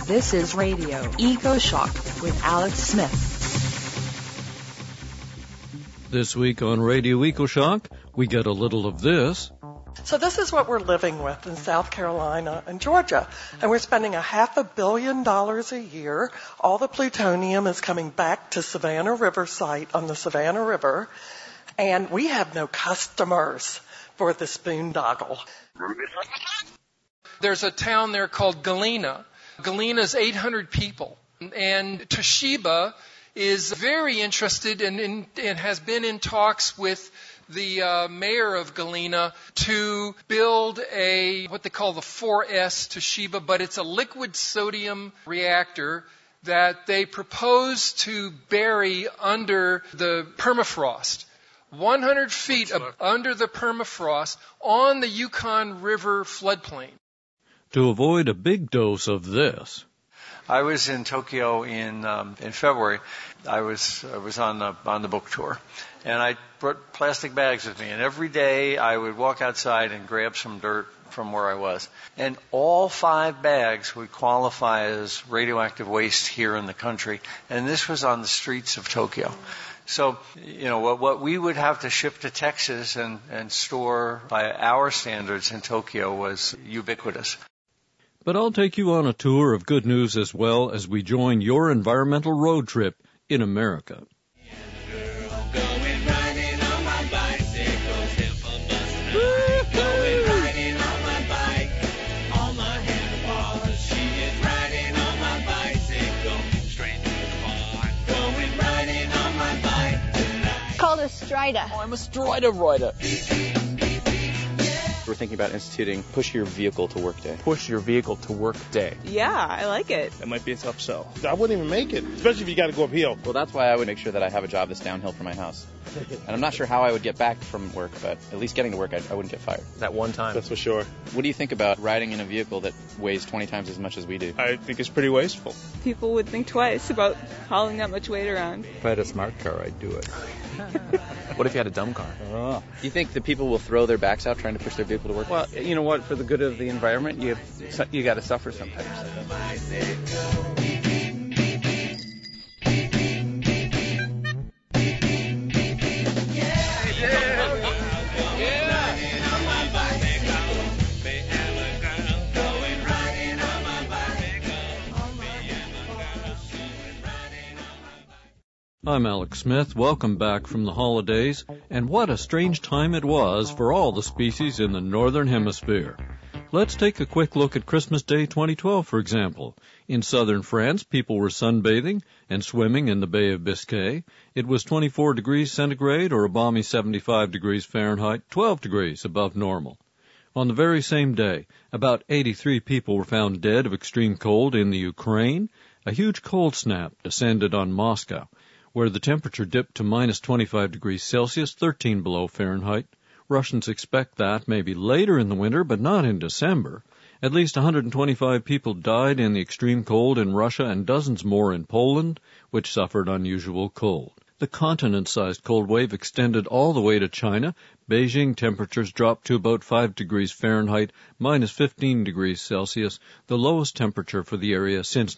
This is Radio EcoShock with Alex Smith. This week on Radio EcoShock, we get a little of this. So this is what we're living with in South Carolina and Georgia. And we're spending $500 million a year. All the plutonium is coming back to Savannah River site on the Savannah River. And we have no customers for this boondoggle. There's a town there called Galena. Galena's 800 people. And Toshiba is very interested and has been in talks with the mayor of Galena to build what they call the 4S Toshiba, but it's a liquid sodium reactor that they propose to bury under the permafrost. 100 feet under the permafrost on the Yukon River floodplain. To avoid a big dose of this, I was in Tokyo in February. I was on the book tour, and I brought plastic bags with me. And every day I would walk outside and grab some dirt from where I was. And all 5 bags would qualify as radioactive waste here in the country. And this was on the streets of Tokyo. So, what we would have to ship to Texas and store by our standards in Tokyo was ubiquitous. But I'll take you on a tour of good news as well as we join your environmental road trip in America. It's called a Strida. Oh, I'm a Strida rider. We're thinking about instituting Push Your Vehicle to Work Day. Push Your Vehicle to Work Day. Yeah, I like it. That might be a tough sell. I wouldn't even make it, especially if you got to go uphill. Well, that's why I would make sure that I have a job that's downhill from my house. And I'm not sure how I would get back from work, but at least getting to work, I wouldn't get fired. That one time. That's for sure. What do you think about riding in a vehicle that weighs 20 times as much as we do? I think it's pretty wasteful. People would think twice about hauling that much weight around. If I had a smart car, I'd do it. What if you had a dumb car? Do you think that people will throw their backs out trying to push their vehicle to work? Well, you know what? For the good of the environment, you got to suffer sometimes. I'm Alex Smith. Welcome back from the holidays. And what a strange time it was for all the species in the Northern Hemisphere. Let's take a quick look at Christmas Day 2012, for example. In southern France, people were sunbathing and swimming in the Bay of Biscay. It was 24 degrees centigrade or a balmy 75 degrees Fahrenheit, 12 degrees above normal. On the very same day, about 83 people were found dead of extreme cold in the Ukraine. A huge cold snap descended on Moscow, where the temperature dipped to minus 25 degrees Celsius, 13 below Fahrenheit. Russians expect that maybe later in the winter, but not in December. At least 125 people died in the extreme cold in Russia and dozens more in Poland, which suffered unusual cold. The continent-sized cold wave extended all the way to China. Beijing temperatures dropped to about 5 degrees Fahrenheit, minus 15 degrees Celsius, the lowest temperature for the area since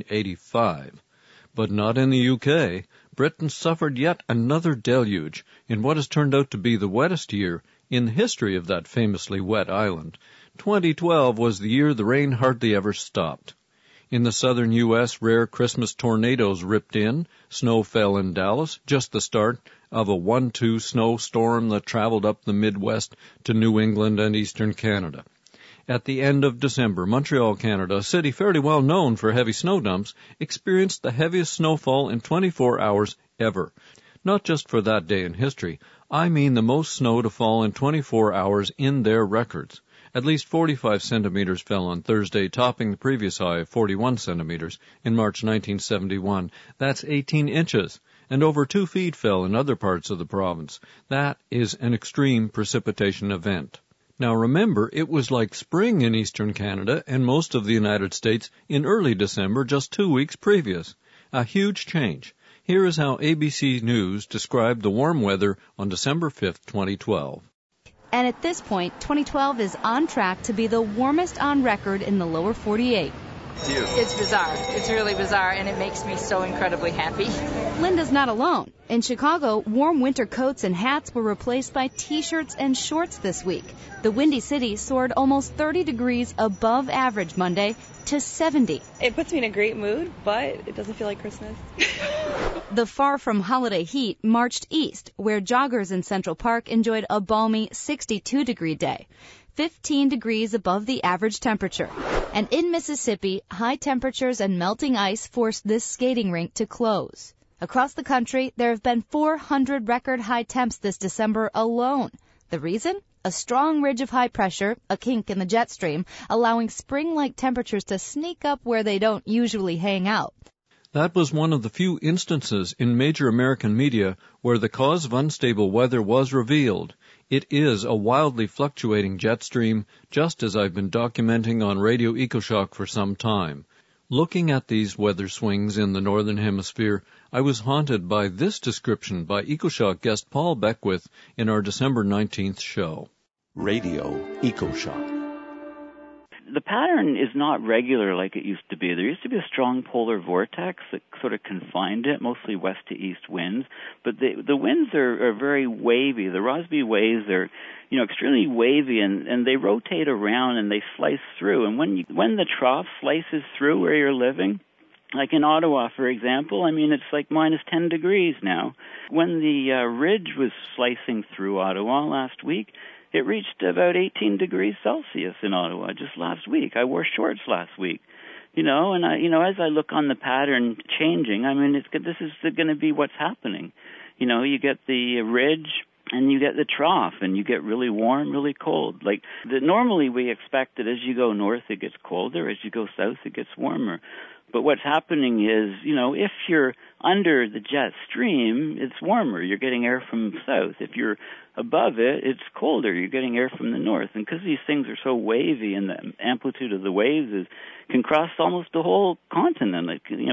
1985. But not in the UK. Britain suffered yet another deluge in what has turned out to be the wettest year in the history of that famously wet island. 2012 was the year the rain hardly ever stopped. In the southern U.S., rare Christmas tornadoes ripped in. Snow fell in Dallas, just the start of a 1-2 snowstorm that traveled up the Midwest to New England and eastern Canada. At the end of December, Montreal, Canada, a city fairly well known for heavy snow dumps, experienced the heaviest snowfall in 24 hours ever. Not just for that day in history, I mean the most snow to fall in 24 hours in their records. At least 45 centimeters fell on Thursday, topping the previous high of 41 centimeters in March 1971. That's 18 inches. And over 2 feet fell in other parts of the province. That is an extreme precipitation event. Now remember, it was like spring in eastern Canada and most of the United States in early December, just 2 weeks previous. A huge change. Here is how ABC News described the warm weather on December 5th, 2012. And at this point, 2012 is on track to be the warmest on record in the lower 48. It's bizarre. It's really bizarre, and it makes me so incredibly happy. Linda's not alone. In Chicago, warm winter coats and hats were replaced by T-shirts and shorts this week. The Windy City soared almost 30 degrees above average Monday to 70. It puts me in a great mood, but it doesn't feel like Christmas. The far-from-holiday heat marched east, where joggers in Central Park enjoyed a balmy 62-degree day, 15 degrees above the average temperature. And in Mississippi, high temperatures and melting ice forced this skating rink to close. Across the country, there have been 400 record high temps this December alone. The reason? A strong ridge of high pressure, a kink in the jet stream, allowing spring-like temperatures to sneak up where they don't usually hang out. That was one of the few instances in major American media where the cause of unstable weather was revealed. It is a wildly fluctuating jet stream, just as I've been documenting on Radio EcoShock for some time. Looking at these weather swings in the Northern Hemisphere, I was haunted by this description by EcoShock guest Paul Beckwith in our December 19th show. Radio EcoShock. The pattern is not regular like it used to be. There used to be a strong polar vortex that sort of confined it, mostly west to east winds. But the winds are very wavy. The Rossby waves are, extremely wavy, and they rotate around and they slice through. And when the trough slices through where you're living, like in Ottawa, for example, it's like minus 10 degrees now. When the ridge was slicing through Ottawa last week, it reached about 18 degrees Celsius in Ottawa just last week. I wore shorts last week, and as I look on the pattern changing, this is going to be what's happening. You get the ridge and you get the trough, and you get really warm, really cold. Normally we expect that as you go north it gets colder, as you go south it gets warmer. But what's happening is, if you're under the jet stream, it's warmer. You're getting air from south. If you're above it, it's colder. You're getting air from the north. And because these things are so wavy and the amplitude of the waves can cross almost the whole continent,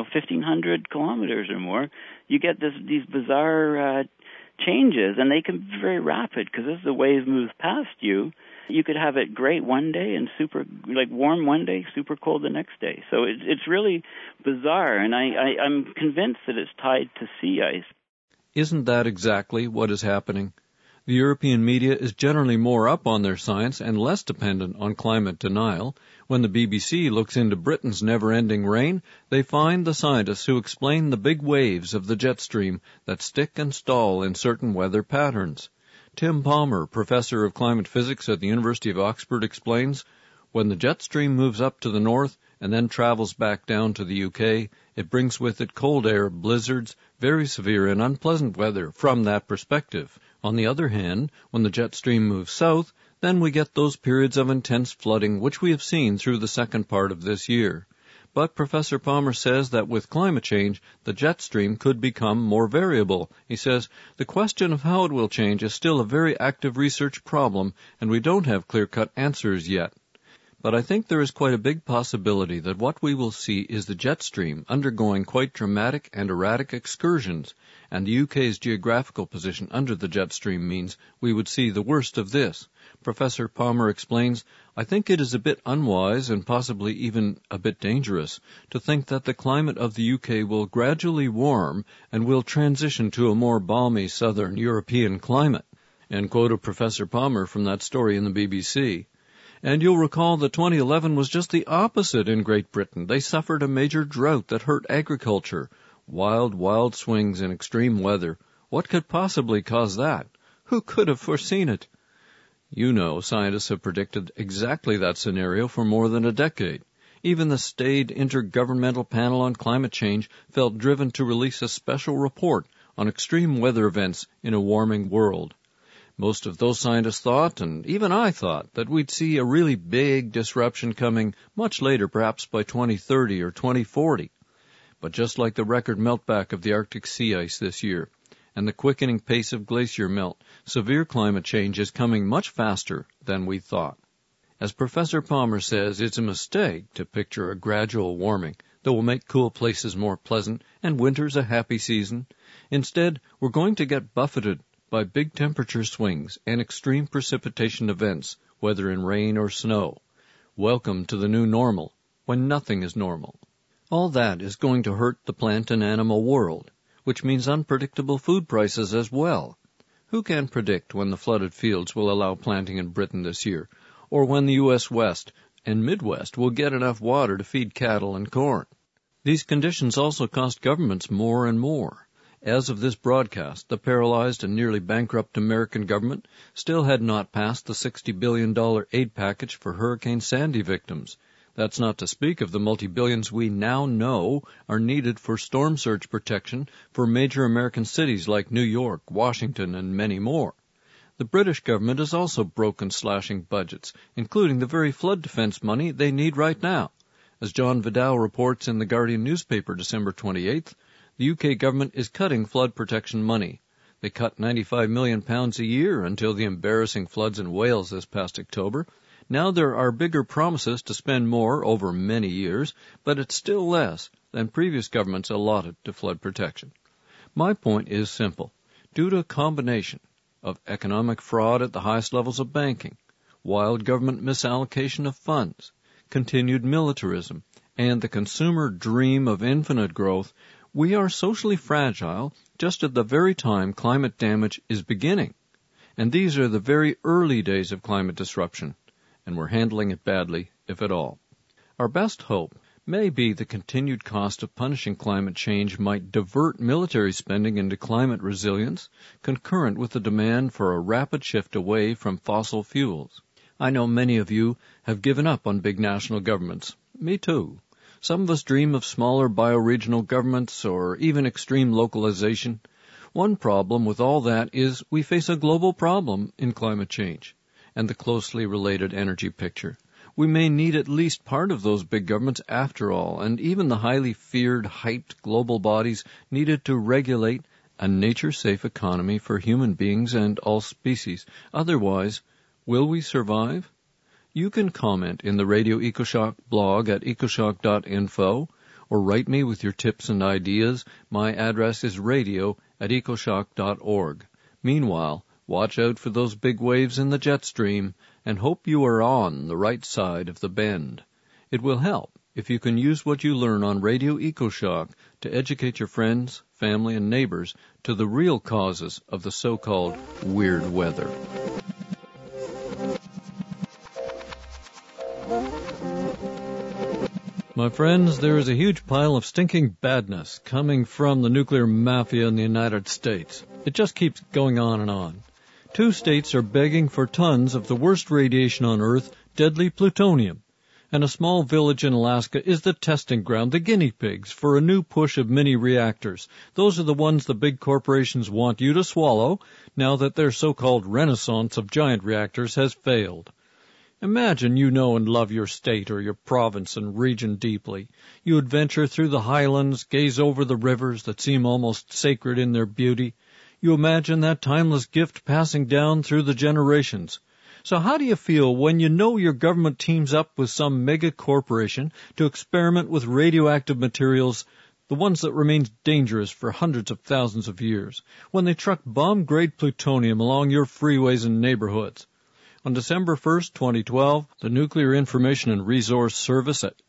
1,500 kilometers or more, you get these bizarre changes, and they can be very rapid because as the wave moves past you, you could have it great one day and super warm one day, super cold the next day. So it's really bizarre, and I'm convinced that it's tied to sea ice. Isn't that exactly what is happening? The European media is generally more up on their science and less dependent on climate denial. When the BBC looks into Britain's never-ending rain, they find the scientists who explain the big waves of the jet stream that stick and stall in certain weather patterns. Tim Palmer, professor of climate physics at the University of Oxford, explains, when the jet stream moves up to the north and then travels back down to the UK, it brings with it cold air, blizzards, very severe and unpleasant weather from that perspective. On the other hand, when the jet stream moves south, then we get those periods of intense flooding which we have seen through the second part of this year. But Professor Palmer says that with climate change, the jet stream could become more variable. He says, the question of how it will change is still a very active research problem, and we don't have clear-cut answers yet. But I think there is quite a big possibility that what we will see is the jet stream undergoing quite dramatic and erratic excursions, and the UK's geographical position under the jet stream means we would see the worst of this. Professor Palmer explains, I think it is a bit unwise and possibly even a bit dangerous to think that the climate of the UK will gradually warm and will transition to a more balmy southern European climate. End quote of Professor Palmer from that story in the BBC. And you'll recall that 2011 was just the opposite in Great Britain. They suffered a major drought that hurt agriculture. Wild swings in extreme weather. What could possibly cause that? Who could have foreseen it? Scientists have predicted exactly that scenario for more than a decade. Even the staid Intergovernmental Panel on Climate Change felt driven to release a special report on extreme weather events in a warming world. Most of those scientists thought, and even I thought, that we'd see a really big disruption coming much later, perhaps by 2030 or 2040. But just like the record meltback of the Arctic sea ice this year, and the quickening pace of glacier melt, severe climate change is coming much faster than we thought. As Professor Palmer says, it's a mistake to picture a gradual warming that will make cool places more pleasant and winter's a happy season. Instead, we're going to get buffeted by big temperature swings and extreme precipitation events, whether in rain or snow. Welcome to the new normal, when nothing is normal. All that is going to hurt the plant and animal world, which means unpredictable food prices as well. Who can predict when the flooded fields will allow planting in Britain this year, or when the U.S. West and Midwest will get enough water to feed cattle and corn? These conditions also cost governments more and more. As of this broadcast, the paralyzed and nearly bankrupt American government still had not passed the $60 billion aid package for Hurricane Sandy victims. That's not to speak of the multi-billions we now know are needed for storm surge protection for major American cities like New York, Washington, and many more. The British government is also broken slashing budgets, including the very flood defense money they need right now. As John Vidal reports in the Guardian newspaper December 28th, the UK government is cutting flood protection money. They cut £95 million a year until the embarrassing floods in Wales this past October. Now there are bigger promises to spend more over many years, but it's still less than previous governments allotted to flood protection. My point is simple. Due to a combination of economic fraud at the highest levels of banking, wild government misallocation of funds, continued militarism, and the consumer dream of infinite growth, we are socially fragile just at the very time climate damage is beginning. And these are the very early days of climate disruption, and we're handling it badly, if at all. Our best hope may be the continued cost of punishing climate change might divert military spending into climate resilience, concurrent with the demand for a rapid shift away from fossil fuels. I know many of you have given up on big national governments. Me too. Some of us dream of smaller bioregional governments or even extreme localization. One problem with all that is we face a global problem in climate change and the closely related energy picture. We may need at least part of those big governments after all, and even the highly feared, hyped global bodies needed to regulate a nature-safe economy for human beings and all species. Otherwise, will we survive? You can comment in the Radio EcoShock blog at ecoshock.info or write me with your tips and ideas. My address is radio@ecoshock.org. Meanwhile, watch out for those big waves in the jet stream and hope you are on the right side of the bend. It will help if you can use what you learn on Radio EcoShock to educate your friends, family, and neighbors to the real causes of the so-called weird weather. My friends, there is a huge pile of stinking badness coming from the nuclear mafia in the United States. It just keeps going on and on. 2 states are begging for tons of the worst radiation on Earth, deadly plutonium. And a small village in Alaska is the testing ground, the guinea pigs, for a new push of mini reactors. Those are the ones the big corporations want you to swallow now that their so-called renaissance of giant reactors has failed. Imagine you know and love your state or your province and region deeply. You adventure through the highlands, gaze over the rivers that seem almost sacred in their beauty. You imagine that timeless gift passing down through the generations. So how do you feel when you know your government teams up with some mega corporation to experiment with radioactive materials, the ones that remain dangerous for hundreds of thousands of years, when they truck bomb-grade plutonium along your freeways and neighborhoods? On December 1st, 2012, the Nuclear Information and Resource Service at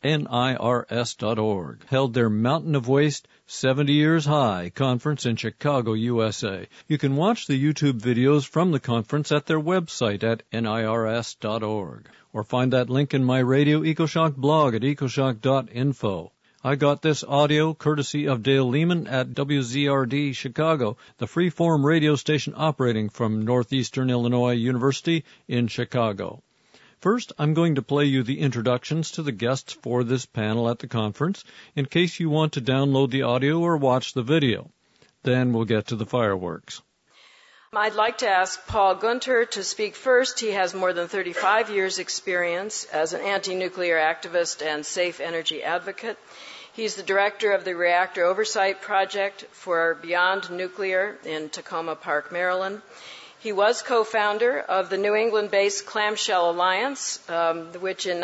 NIRS.org held their Mountain of Waste 70 Years High conference in Chicago, USA. You can watch the YouTube videos from the conference at their website at NIRS.org, or find that link in my Radio EcoShock blog at ecoshock.info. I got this audio courtesy of Dale Lehman at WZRD Chicago, the free-form radio station operating from Northeastern Illinois University in Chicago. First, I'm going to play you the introductions to the guests for this panel at the conference, in case you want to download the audio or watch the video. Then we'll get to the fireworks. I'd like to ask Paul Gunter to speak first. He has more than 35 years' experience as an anti-nuclear activist and safe energy advocate. He's the director of the Reactor Oversight Project for Beyond Nuclear in Tacoma Park, Maryland. He was co-founder of the New England-based Clamshell Alliance, which in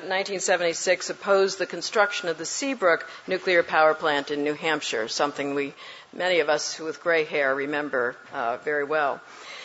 1976 opposed the construction of the Seabrook nuclear power plant in New Hampshire, something many of us with gray hair remember very well.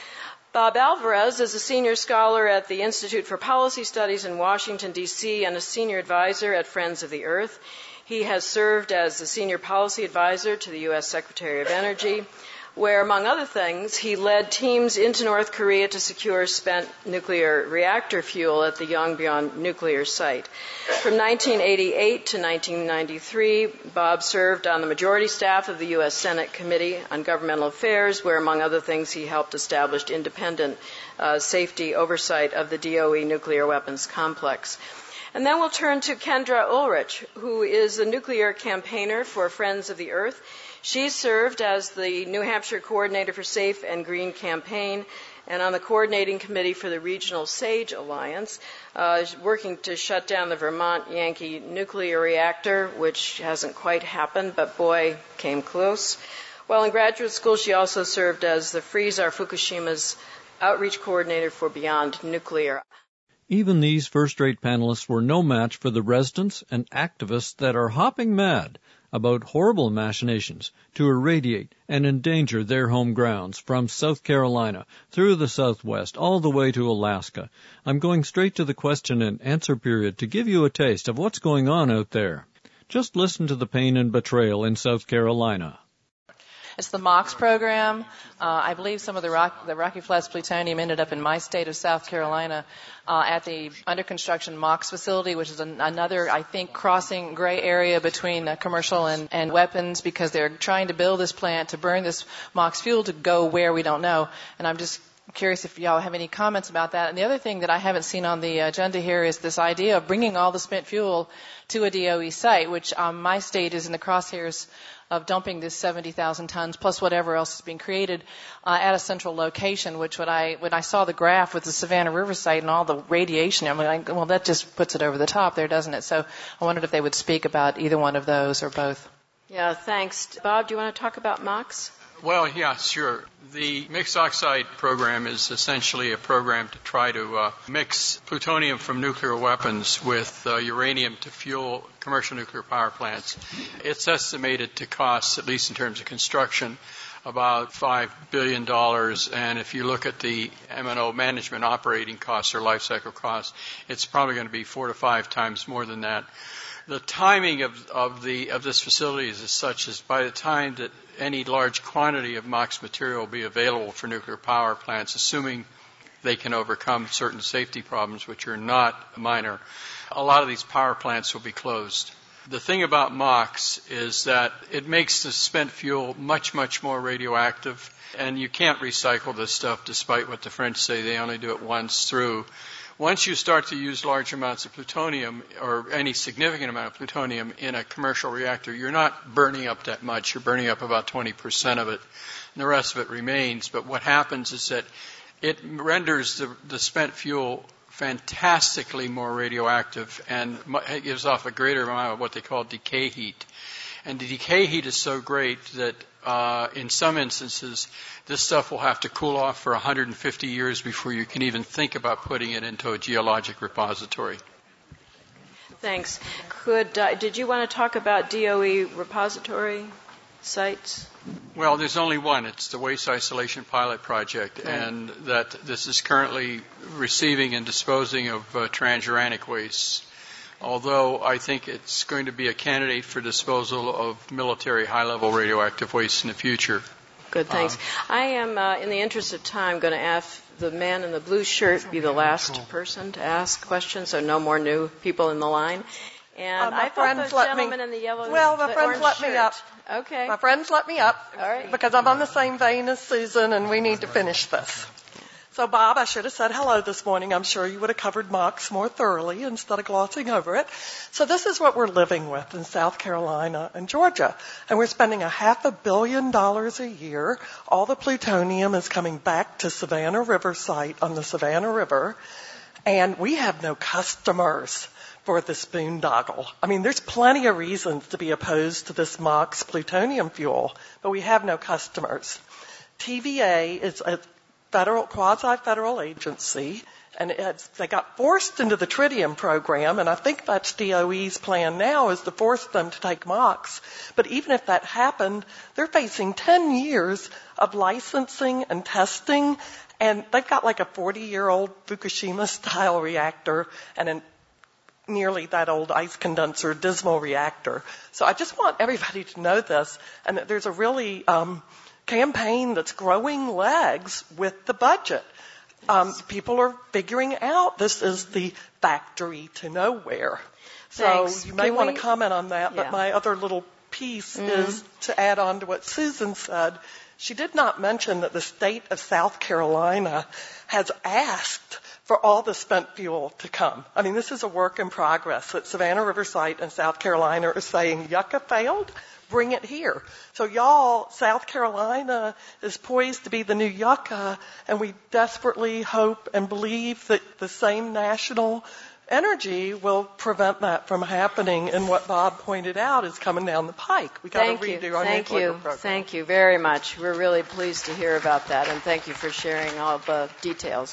Bob Alvarez is a senior scholar at the Institute for Policy Studies in Washington, D.C., and a senior advisor at Friends of the Earth. He has served as the senior policy advisor to the U.S. Secretary of Energy, where, among other things, he led teams into North Korea to secure spent nuclear reactor fuel at the Yongbyon nuclear site. From 1988 to 1993, Bob served on the majority staff of the U.S. Senate Committee on Governmental Affairs, where, among other things, he helped establish independent safety oversight of the DOE nuclear weapons complex. And then we'll turn to Kendra Ulrich, who is the nuclear campaigner for Friends of the Earth. She served as the New Hampshire coordinator for Safe and Green Campaign and on the coordinating committee for the Regional SAGE Alliance, working to shut down the Vermont Yankee nuclear reactor, which hasn't quite happened, but boy, came close. While in graduate school, she also served as the Freeze Our Fukushima's outreach coordinator for Beyond Nuclear. Even these first-rate panelists were no match for the residents and activists that are hopping mad about horrible machinations to irradiate and endanger their home grounds from South Carolina through the Southwest all the way to Alaska. I'm going straight to the question and answer period to give you a taste of what's going on out there. Just listen to the pain and betrayal in South Carolina. It's the MOX program. I believe some of the Rocky Flats plutonium ended up in my state of South Carolina at the under construction MOX facility, which is another, I think, crossing gray area between commercial and weapons, because they're trying to build this plant to burn this MOX fuel to go where we don't know. And I'm just curious if y'all have any comments about that. And the other thing that I haven't seen on the agenda here is this idea of bringing all the spent fuel to a DOE site, which my state is in the crosshairs of dumping this 70,000 tons plus whatever else is being created at a central location, which when I saw the graph with the Savannah River site and all the radiation, I'm like, well, that just puts it over the top there, doesn't it? So I wondered if they would speak about either one of those or both. Yeah, thanks. Bob, do you want to talk about MOX? Well, yeah, sure. The mixed oxide program is essentially a program to try to mix plutonium from nuclear weapons with uranium to fuel commercial nuclear power plants. It's estimated to cost, at least in terms of construction, about $5 billion. And if you look at the M&O management operating costs or life cycle costs, it's probably going to be 4 to 5 times more than that. The timing of this facility is as such as by the time that any large quantity of MOX material will be available for nuclear power plants, assuming they can overcome certain safety problems, which are not minor, a lot of these power plants will be closed. The thing about MOX is that it makes the spent fuel much, much more radioactive, and you can't recycle this stuff despite what the French say. They only do it once through. Once you start to use large amounts of plutonium or any significant amount of plutonium in a commercial reactor, you're not burning up that much. You're burning up about 20% of it, and the rest of it remains. But what happens is that it renders the spent fuel fantastically more radioactive, and it gives off a greater amount of what they call decay heat. And the decay heat is so great that in some instances, this stuff will have to cool off for 150 years before you can even think about putting it into a geologic repository. Thanks. Did you want to talk about DOE repository sites? Well, there's only one. It's the Waste Isolation Pilot Project, and that this is currently receiving and disposing of transuranic waste. Although I think it's going to be a candidate for disposal of military high-level radioactive waste in the future. Good, thanks. I am, in the interest of time, going to ask the man in the blue shirt be the last person to ask questions, so no more new people in the line. And I thought the gentleman in the yellow Well, my friends let me up. Okay. My friends let me up. All right. Because I'm on the same vein as Susan, and we need to finish this. So, Bob, I should have said hello this morning. I'm sure you would have covered MOX more thoroughly instead of glossing over it. So this is what we're living with in South Carolina and Georgia. And we're spending $500 million a year. All the plutonium is coming back to Savannah River site on the Savannah River. And we have no customers for this boondoggle. I mean, there's plenty of reasons to be opposed to this MOX plutonium fuel, but we have no customers. TVA is a quasi-federal agency, and they got forced into the tritium program, and I think that's DOE's plan now, is to force them to take MOX. But even if that happened, they're facing 10 years of licensing and testing And they've got like a 40-year-old Fukushima-style reactor and nearly that old ice condenser dismal reactor. So I just want everybody to know this, and that there's a really campaign that's growing legs with the budget. People are figuring out this is the factory to nowhere. Thanks. So you may want to comment on that, but my other little piece is to add on to what Susan said. She did not mention that the state of South Carolina has asked for all the spent fuel to come. I mean, this is a work in progress that Savannah River Site and South Carolina are saying, Yucca failed, bring it here. So y'all, South Carolina is poised to be the new Yucca, and we desperately hope and believe that the same national energy will prevent that from happening, and what Bob pointed out is coming down the pike. We got to redo our nuclear program. Thank you very much. We're really pleased to hear about that, and thank you for sharing all the details.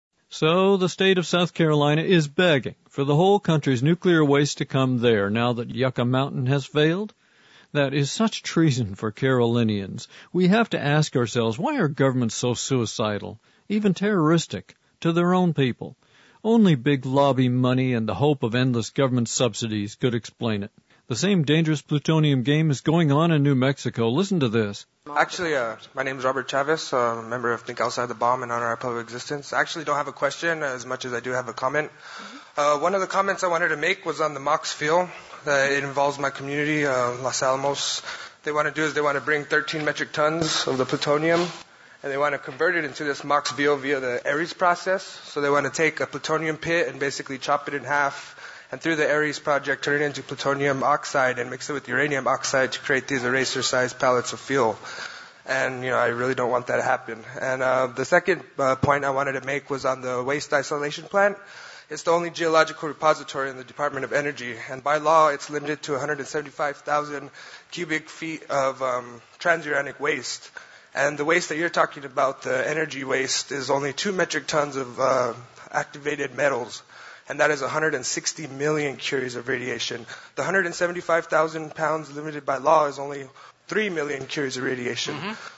So the state of South Carolina is begging for the whole country's nuclear waste to come there now that Yucca Mountain has failed. That is such treason for Carolinians. We have to ask ourselves, why are governments so suicidal, even terroristic, to their own people? Only big lobby money and the hope of endless government subsidies could explain it. The same dangerous plutonium game is going on in New Mexico. Listen to this. Actually, my name is Robert Chavez, a member of Think Outside the Bomb and Honor Our Public Existence. I actually don't have a question as much as I do have a comment. One of the comments I wanted to make was on the MOX fuel. It involves my community, Los Alamos. They want to bring 13 metric tons of the plutonium, and they want to convert it into this MOX fuel via the Aries process. So they want to take a plutonium pit and basically chop it in half, and through the Aries project, turn it into plutonium oxide and mix it with uranium oxide to create these eraser-sized pellets of fuel. And, I really don't want that to happen. And the second point I wanted to make was on the waste isolation plant. It's the only geological repository in the Department of Energy, and by law, it's limited to 175,000 cubic feet of transuranic waste. And the waste that you're talking about, the energy waste, is only 2 metric tons of activated metals, and that is 160 million curies of radiation. The 175,000 pounds limited by law is only 3 million curies of radiation.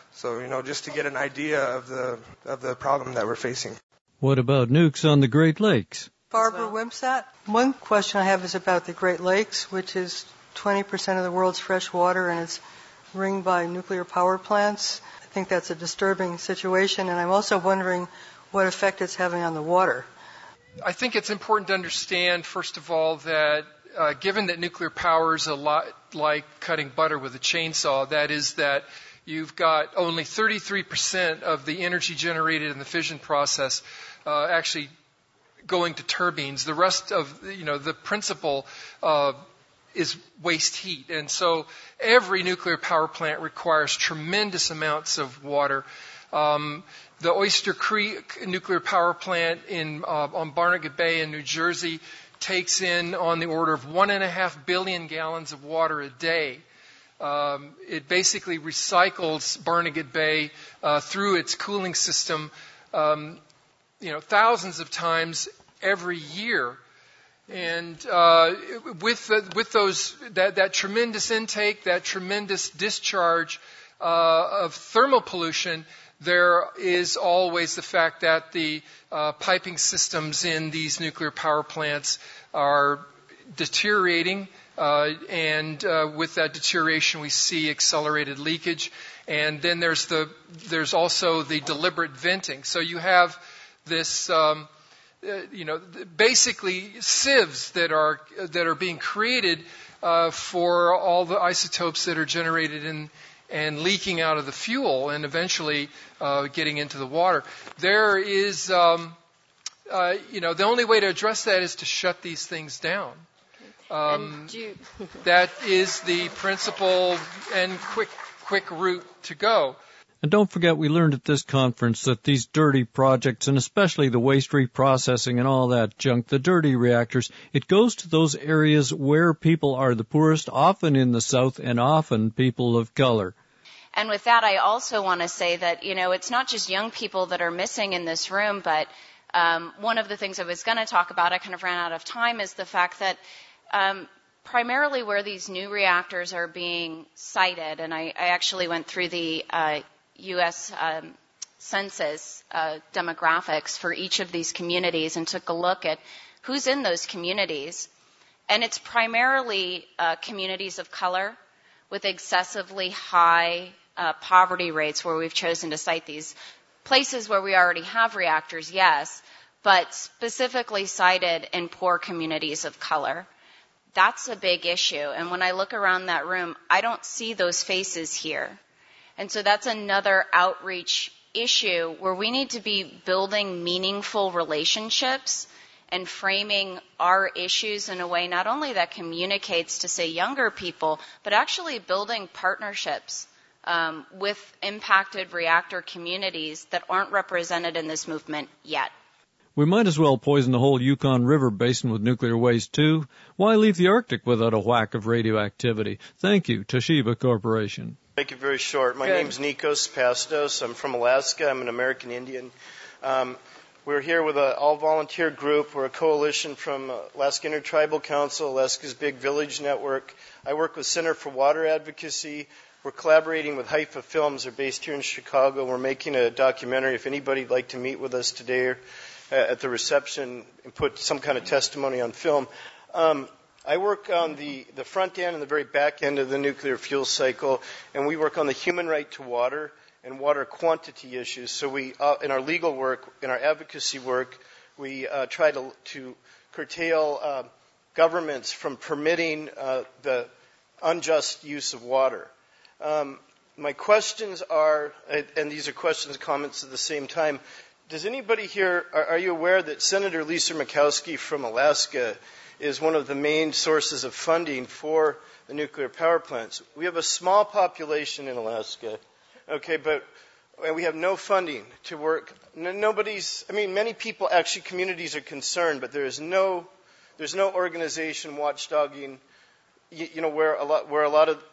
So, just to get an idea of the problem that we're facing. What about nukes on the Great Lakes? Barbara Wimsatt. One question I have is about the Great Lakes, which is 20% of the world's fresh water, and it's ringed by nuclear power plants. I think that's a disturbing situation, and I'm also wondering what effect it's having on the water. I think it's important to understand, first of all, that given that nuclear power is a lot like cutting butter with a chainsaw, that is that you've got only 33% of the energy generated in the fission process actually going to turbines. The rest of, the principle is waste heat. And so every nuclear power plant requires tremendous amounts of water. The Oyster Creek nuclear power plant on Barnegat Bay in New Jersey takes in on the order of 1.5 billion gallons of water a day. It basically recycles Barnegat Bay through its cooling system, thousands of times every year. And with that tremendous intake, that tremendous discharge of thermal pollution, there is always the fact that the piping systems in these nuclear power plants are deteriorating, and with that deterioration we see accelerated leakage. And then there's also the deliberate venting. So you have this basically sieves that are being created for all the isotopes that are generated and leaking out of the fuel and eventually getting into the water. There is, the only way to address that is to shut these things down. That is the principle and quick route to go. And don't forget, we learned at this conference that these dirty projects, and especially the waste reprocessing and all that junk, the dirty reactors, it goes to those areas where people are the poorest, often in the South and often people of color. And with that, I also want to say that, it's not just young people that are missing in this room, but one of the things I was going to talk about, I kind of ran out of time, is the fact that primarily where these new reactors are being sited, and I actually went through the U.S. census demographics for each of these communities and took a look at who's in those communities. And it's primarily communities of color with excessively high poverty rates where we've chosen to cite these places where we already have reactors, yes, but specifically cited in poor communities of color. That's a big issue. And when I look around that room, I don't see those faces here. And so that's another outreach issue where we need to be building meaningful relationships and framing our issues in a way not only that communicates to, say, younger people, but actually building partnerships with impacted reactor communities that aren't represented in this movement yet. We might as well poison the whole Yukon River basin with nuclear waste, too. Why leave the Arctic without a whack of radioactivity? Thank you, Toshiba Corporation. Make it very short. My name's Nikos Pastos. I'm from Alaska. I'm an American Indian. We're here with an all-volunteer group. We're a coalition from Alaska Intertribal Council, Alaska's Big Village Network. I work with Center for Water Advocacy. We're collaborating with Haifa Films. They're based here in Chicago. We're making a documentary. If anybody'd like to meet with us today or at the reception and put some kind of testimony on film. I work on the front end and the very back end of the nuclear fuel cycle, and we work on the human right to water and water quantity issues. So we, in our legal work, in our advocacy work, we try to curtail governments from permitting the unjust use of water. My questions are, and these are questions and comments at the same time, does anybody here, are you aware that Senator Lisa Murkowski from Alaska is one of the main sources of funding for the nuclear power plants? We have a small population in Alaska, okay, but we have no funding to work. Many people, actually communities are concerned, but there's no organization watchdogging, where a lot of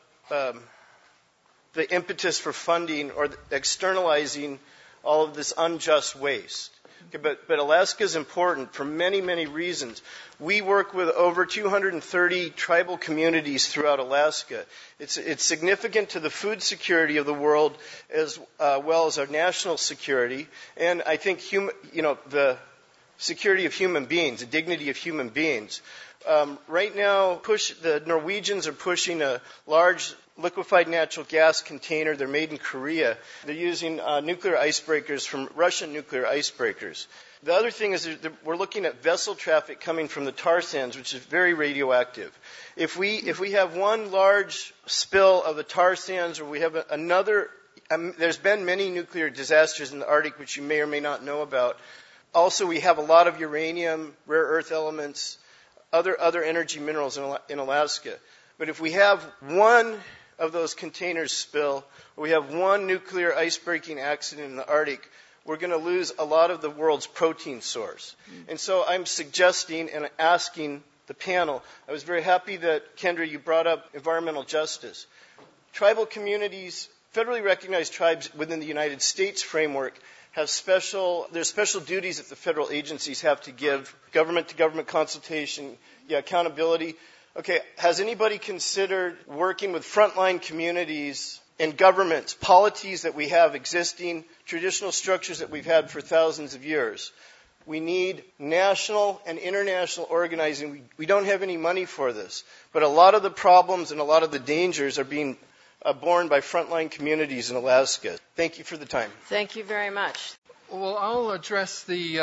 the impetus for funding or externalizing all of this unjust waste. Okay, but Alaska is important for many, many reasons. We work with over 230 tribal communities throughout Alaska. It's significant to the food security of the world as well as our national security, and I think the security of human beings, the dignity of human beings. Right now, the Norwegians are pushing a large liquefied natural gas container. They're made in Korea. They're using nuclear icebreakers from Russian nuclear icebreakers. The other thing is that we're looking at vessel traffic coming from the tar sands, which is very radioactive. If we have one large spill of the tar sands, or we have another, there's been many nuclear disasters in the Arctic, which you may or may not know about. Also, we have a lot of uranium, rare earth elements, other energy minerals in Alaska. But if we have one of those containers spill, or we have one nuclear ice-breaking accident in the Arctic, we're going to lose a lot of the world's protein source. And so I'm suggesting and asking the panel, I was very happy that, Kendra, you brought up environmental justice. Tribal communities, federally recognized tribes within the United States framework there's special duties that the federal agencies have to give, government-to-government consultation, accountability. Okay, has anybody considered working with frontline communities and governments, polities that we have existing, traditional structures that we've had for thousands of years? We need national and international organizing. We don't have any money for this, but a lot of the problems and a lot of the dangers are being borne by frontline communities in Alaska. Thank you for the time. Thank you very much. Well, I'll address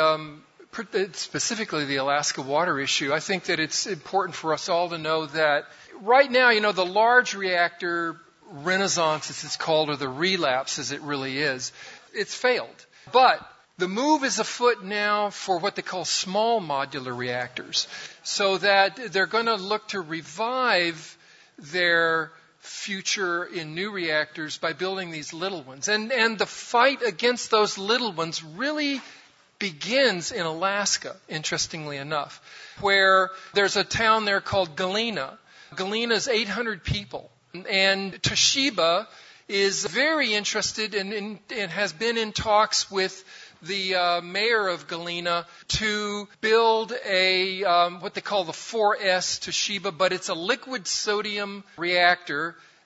specifically the Alaska water issue. I think that it's important for us all to know that right now, the large reactor renaissance, as it's called, or the relapse as it really is, it's failed. But the move is afoot now for what they call small modular reactors, so that they're going to look to revive their future in new reactors by building these little ones. And the fight against those little ones really begins in Alaska, interestingly enough, where there's a town there called Galena. Galena is 800 people. And Toshiba is very interested and has been in talks with the mayor of Galena to build what they call the 4S Toshiba, but it's a liquid sodium reactor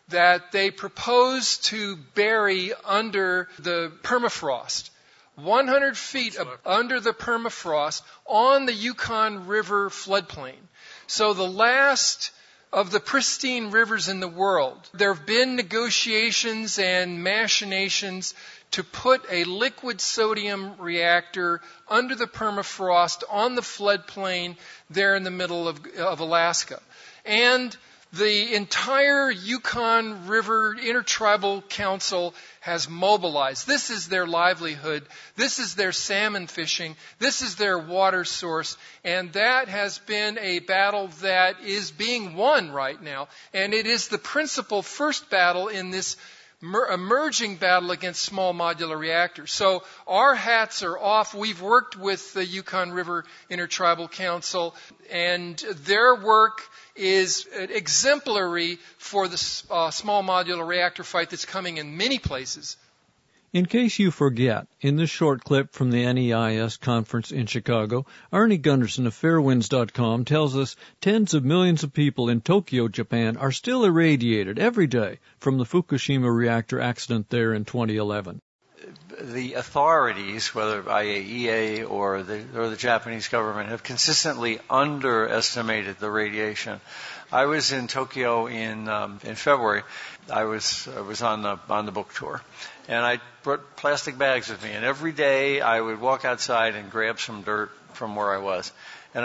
that they propose to bury under the permafrost. 100 feet under the permafrost on the Yukon River floodplain. So the last of the pristine rivers in the world. There have been negotiations and machinations to put a liquid sodium reactor under the permafrost on the floodplain there in the middle of Alaska. And the entire Yukon River Intertribal Council has mobilized. This is their livelihood. This is their salmon fishing. This is their water source. And that has been a battle that is being won right now. And it is the principal first battle in this emerging battle against small modular reactors. So our hats are off. We've worked with the Yukon River Intertribal Council, and their work is exemplary for the small modular reactor fight that's coming in many places. In case you forget, in this short clip from the NEIS conference in Chicago, Arnie Gunderson of Fairwinds.com tells us tens of millions of people in Tokyo, Japan are still irradiated every day from the Fukushima reactor accident there in 2011. The authorities, whether IAEA or the Japanese government, have consistently underestimated the radiation. I was in Tokyo in February. I was on the book tour, and I brought plastic bags with me. And every day I would walk outside and grab some dirt from where I was. And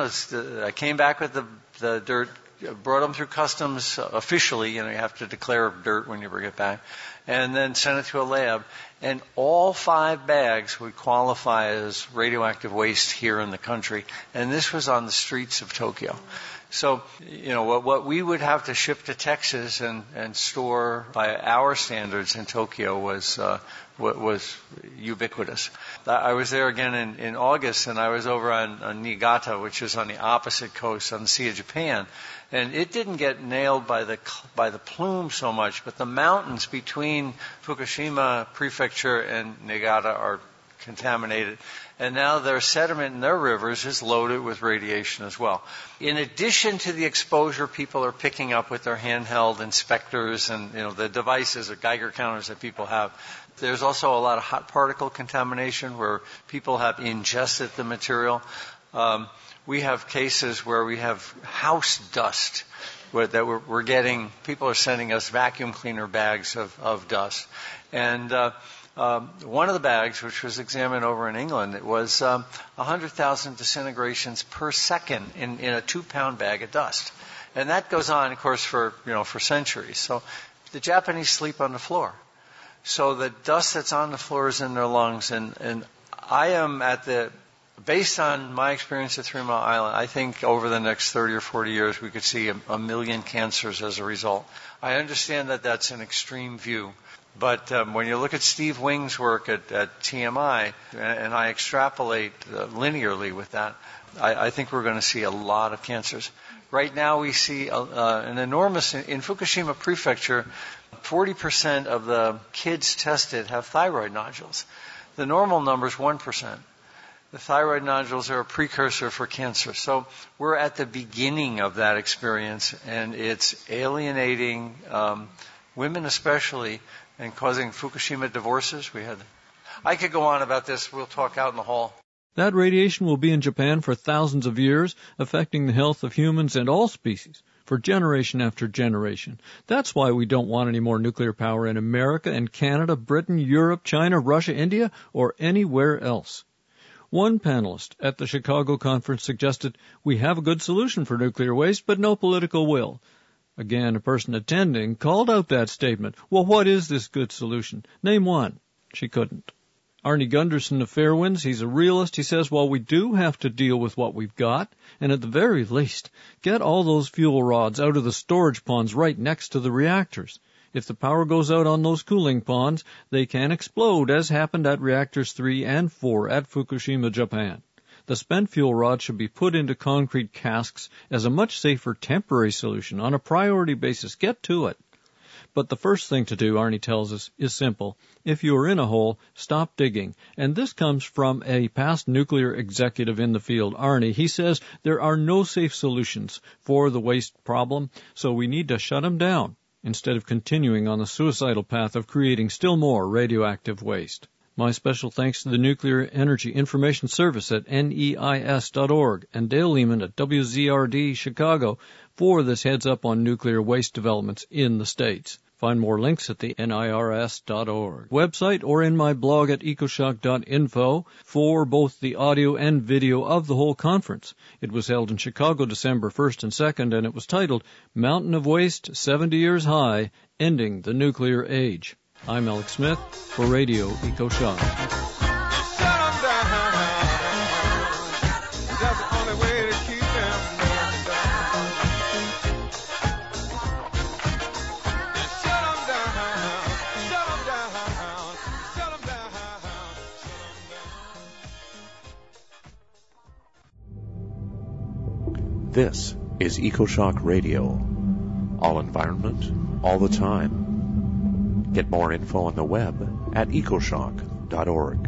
I came back with the dirt, brought them through customs officially. You have to declare dirt when you bring it back, and then sent it to a lab. And all 5 bags would qualify as radioactive waste here in the country. And this was on the streets of Tokyo. So, what we would have to ship to Texas and store by our standards in Tokyo was ubiquitous. I was there again in August, and I was over on Niigata, which is on the opposite coast, on the Sea of Japan. And it didn't get nailed by the plume so much, but the mountains between Fukushima Prefecture and Niigata are contaminated. And now their sediment in their rivers is loaded with radiation as well. In addition to the exposure people are picking up with their handheld inspectors and the devices or Geiger counters that people have, there's also a lot of hot particle contamination where people have ingested the material. We have cases where we have house dust that we're getting. People are sending us vacuum cleaner bags of dust. And one of the bags, which was examined over in England, it was 100,000 disintegrations per second in a 2-pound bag of dust. And that goes on, of course, for centuries. So the Japanese sleep on the floor. So the dust that's on the floor is in their lungs. And I am based on my experience at 3 Mile Island, I think over the next 30 or 40 years we could see a million cancers as a result. I understand that that's an extreme view. But when you look at Steve Wing's work at TMI, and I extrapolate linearly with that, I think we're going to see a lot of cancers. Right now we see an enormous, in Fukushima Prefecture, 40% of the kids tested have thyroid nodules. The normal number is 1%. The thyroid nodules are a precursor for cancer. So we're at the beginning of that experience, and it's alienating women especially, and causing Fukushima divorces. I could go on about this. We'll talk out in the hall. That radiation will be in Japan for thousands of years, affecting the health of humans and all species for generation after generation. That's why we don't want any more nuclear power in America and Canada, Britain, Europe, China, Russia, India, or anywhere else. One panelist at the Chicago conference suggested we have a good solution for nuclear waste, but no political will. Again, a person attending called out that statement. Well, what is this good solution? Name one. She couldn't. Arnie Gunderson of Fairwinds, he's a realist. He says, well, we do have to deal with what we've got, and at the very least, get all those fuel rods out of the storage ponds right next to the reactors. If the power goes out on those cooling ponds, they can explode, as happened at reactors 3 and 4 at Fukushima, Japan. The spent fuel rods should be put into concrete casks as a much safer temporary solution on a priority basis. Get to it. But the first thing to do, Arnie tells us, is simple. If you are in a hole, stop digging. And this comes from a past nuclear executive in the field, Arnie. He says there are no safe solutions for the waste problem, so we need to shut them down instead of continuing on the suicidal path of creating still more radioactive waste. My special thanks to the Nuclear Energy Information Service at NEIS.org and Dale Lehman at WZRD Chicago for this heads up on nuclear waste developments in the States. Find more links at the NIRS.org website or in my blog at ecoshock.info for both the audio and video of the whole conference. It was held in Chicago December 1st and 2nd, and it was titled Mountain of Waste, 70 Years High, Ending the Nuclear Age. I'm Alex Smith for Radio EcoShock. This is EcoShock Radio. All environment, all the time. Get more info on the web at ecoshock.org.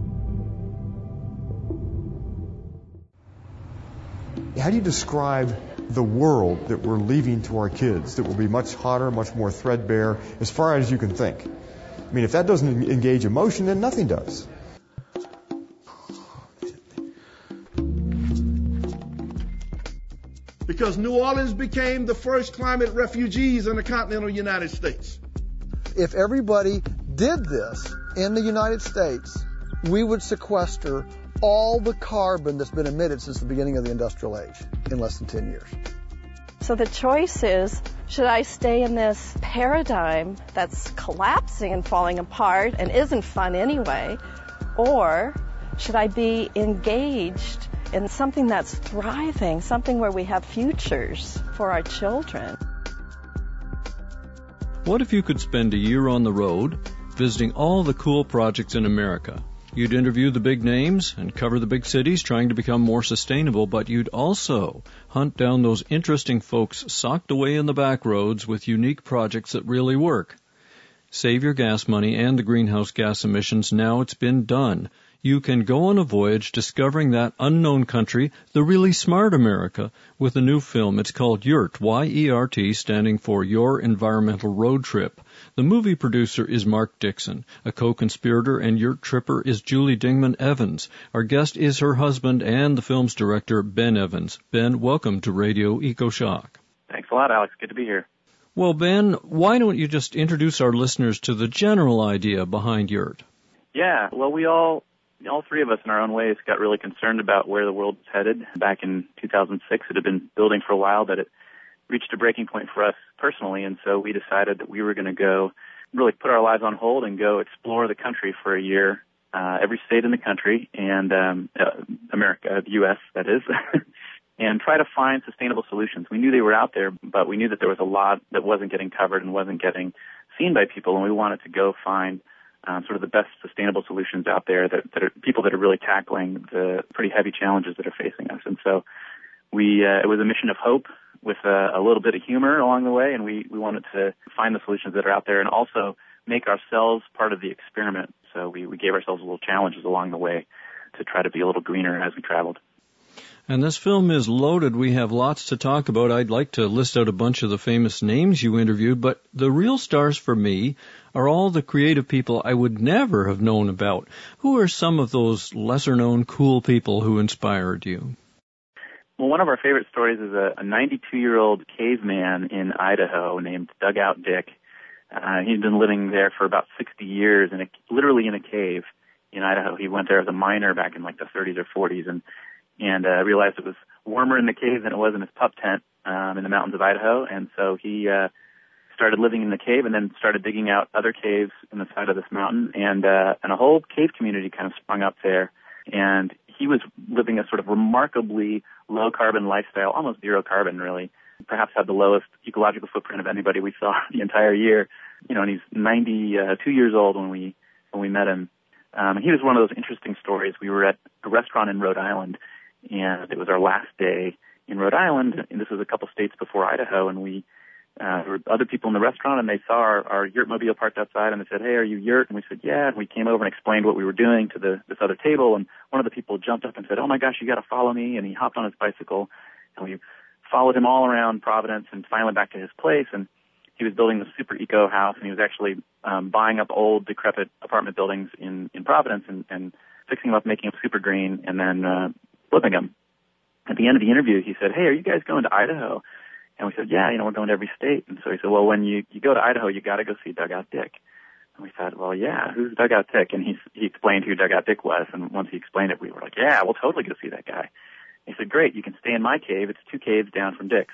How do you describe the world that we're leaving to our kids that will be much hotter, much more threadbare, as far as you can think? I mean, if that doesn't engage emotion, then nothing does. Because New Orleans became the first climate refugees in the continental United States. If everybody did this in the United States, we would sequester all the carbon that's been emitted since the beginning of the industrial age in less than 10 years. So the choice is, should I stay in this paradigm that's collapsing and falling apart and isn't fun anyway, or should I be engaged in something that's thriving, something where we have futures for our children? What if you could spend a year on the road, visiting all the cool projects in America? You'd interview the big names and cover the big cities trying to become more sustainable, but you'd also hunt down those interesting folks socked away in the back roads with unique projects that really work. Save your gas money and the greenhouse gas emissions. Now it's been done. You can go on a voyage discovering that unknown country, the really smart America, with a new film. It's called YERT, Y-E-R-T, standing for Your Environmental Road Trip. The movie producer is Mark Dixon. A co-conspirator and YERT tripper is Julie Dingman Evans. Our guest is her husband and the film's director, Ben Evans. Ben, welcome to Radio EcoShock. Thanks a lot, Alex. Good to be here. Well, Ben, why don't you just introduce our listeners to the general idea behind YERT? Yeah, well, we all three of us in our own ways got really concerned about where the world was headed. Back in 2006, it had been building for a while, but it reached a breaking point for us personally, and so we decided that we were going to go really put our lives on hold and go explore the country for a year, every state in the country, and America, the U.S., that is, and try to find sustainable solutions. We knew they were out there, but we knew that there was a lot that wasn't getting covered and wasn't getting seen by people, and we wanted to go find sort of the best sustainable solutions out there that are people that are really tackling the pretty heavy challenges that are facing us. And so it was a mission of hope with a little bit of humor along the way, and we wanted to find the solutions that are out there and also make ourselves part of the experiment. So we gave ourselves little challenges along the way to try to be a little greener as we traveled. And this film is loaded. We have lots to talk about. I'd like to list out a bunch of the famous names you interviewed, but the real stars for me are all the creative people I would never have known about. Who are some of those lesser-known cool people who inspired you? Well, one of our favorite stories is a 92-year-old caveman in Idaho named Dugout Dick. He'd been living there for about 60 years, literally in a cave in Idaho. He went there as a miner back in like the 30s or 40s and realized it was warmer in the cave than it was in his pup tent in the mountains of Idaho. And so he started living in the cave and then started digging out other caves in the side of this mountain. And a whole cave community kind of sprung up there. And he was living a sort of remarkably low-carbon lifestyle, almost zero carbon, really. Perhaps had the lowest ecological footprint of anybody we saw the entire year. And he's 92 years old when we met him. And he was one of those interesting stories. We were at a restaurant in Rhode Island, and it was our last day in Rhode Island, and this was a couple states before Idaho, and there were other people in the restaurant, and they saw our Yurtmobile parked outside, and they said, "Hey, are you Yurt?" And we said, "Yeah," and we came over and explained what we were doing to this other table, and one of the people jumped up and said, "Oh my gosh, you got to follow me," and he hopped on his bicycle, and we followed him all around Providence and finally back to his place, and he was building the super eco house, and he was actually buying up old, decrepit apartment buildings in Providence and fixing them up, making them super green, and then flipping them. At the end of the interview, he said, "Hey, are you guys going to Idaho?" And we said, "Yeah, we're going to every state." And so he said, "Well, when you go to Idaho, you got to go see Dugout Dick." And we said, "Well, yeah, who's Dugout Dick?" And he explained who Dugout Dick was. And once he explained it, we were like, "Yeah, we'll totally go see that guy." And he said, "Great, you can stay in my cave. It's 2 caves down from Dick's."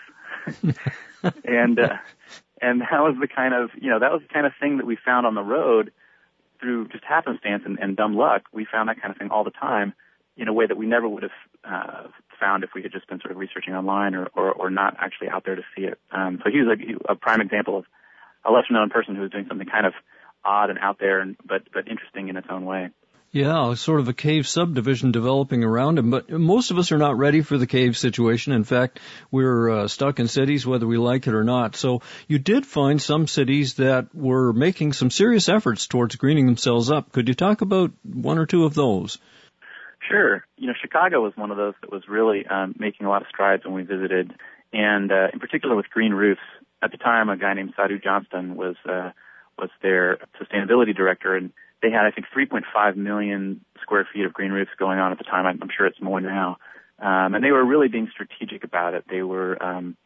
And that was the kind of thing that we found on the road through just happenstance and dumb luck. We found that kind of thing all the time in a way that we never would have found if we had just been sort of researching online or not actually out there to see it. So he was a prime example of a lesser-known person who was doing something kind of odd and out there, but interesting in its own way. Yeah, sort of a cave subdivision developing around him. But most of us are not ready for the cave situation. In fact, we're stuck in cities whether we like it or not. So you did find some cities that were making some serious efforts towards greening themselves up. Could you talk about one or two of those? Sure. Chicago was one of those that was really making a lot of strides when we visited, and in particular with green roofs. At the time, a guy named Sadhu Johnston was their sustainability director, and they had, I think, 3.5 million square feet of green roofs going on at the time. I'm sure it's more now. And they were really being strategic about it. They were,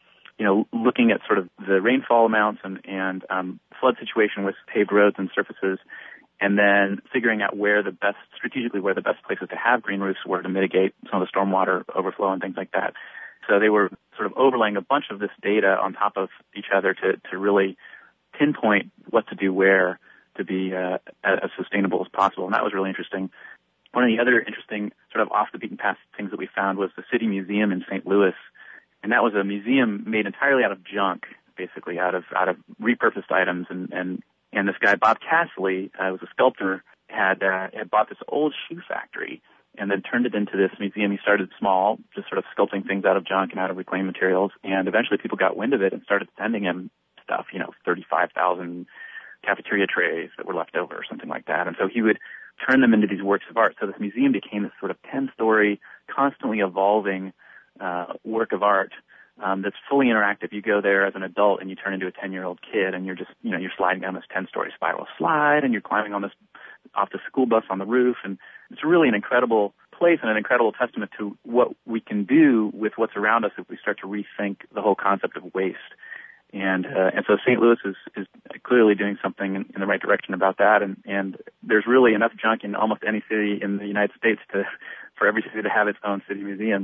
looking at sort of the rainfall amounts and flood situation with paved roads and surfaces, and then figuring out where the best places to have green roofs were to mitigate some of the stormwater overflow and things like that. So they were sort of overlaying a bunch of this data on top of each other to really pinpoint what to do where to be as sustainable as possible, and that was really interesting. One of the other interesting sort of off-the-beaten-path things that we found was the City Museum in St. Louis, and that was a museum made entirely out of junk, basically out of repurposed items, and this guy, Bob Castley, was a sculptor, had bought this old shoe factory and then turned it into this museum. He started small, just sort of sculpting things out of junk and out of reclaimed materials, and eventually people got wind of it and started sending him stuff, 35,000 cafeteria trays that were left over or something like that. And so he would turn them into these works of art. So this museum became this sort of 10-story, constantly evolving work of art that's fully interactive. You go there as an adult and you turn into a 10-year-old kid, and you're just, you're sliding down this 10-story spiral slide, and you're climbing on this off the school bus on the roof. And it's really an incredible place and an incredible testament to what we can do with what's around us if we start to rethink the whole concept of waste. And so St. Louis is clearly doing something in the right direction about that. And there's really enough junk in almost any city in the United States for every city to have its own city museum.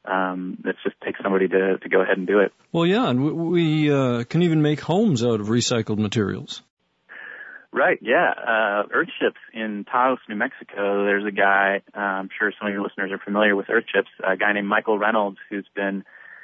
It just takes somebody to go ahead and do it. Well, yeah, and we can even make homes out of recycled materials. Right, yeah. Earthships in Taos, New Mexico, there's a guy, I'm sure some of your listeners are familiar with Earthships, a guy named Michael Reynolds, who's been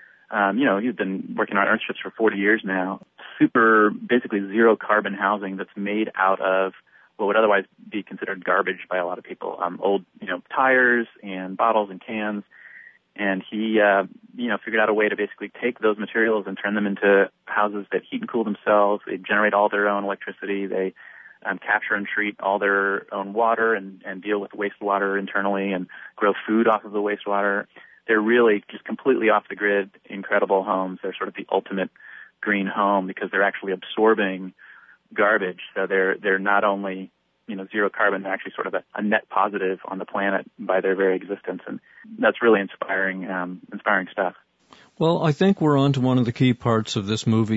he's been working on Earthships for 40 years now. Super, basically zero carbon housing that's made out of what would otherwise be considered garbage by a lot of people. Old, tires and bottles and cans. And he, figured out a way to basically take those materials and turn them into houses that heat and cool themselves. They generate all their own electricity. They capture and treat all their own water and deal with wastewater internally and grow food off of the wastewater. They're really just completely off the grid, incredible homes. They're sort of the ultimate green home because they're actually absorbing garbage. So they're not only, zero carbon, they're actually sort of a net positive on the planet by their very existence. And that's really inspiring stuff. Well, I think we're on to one of the key parts of this movie.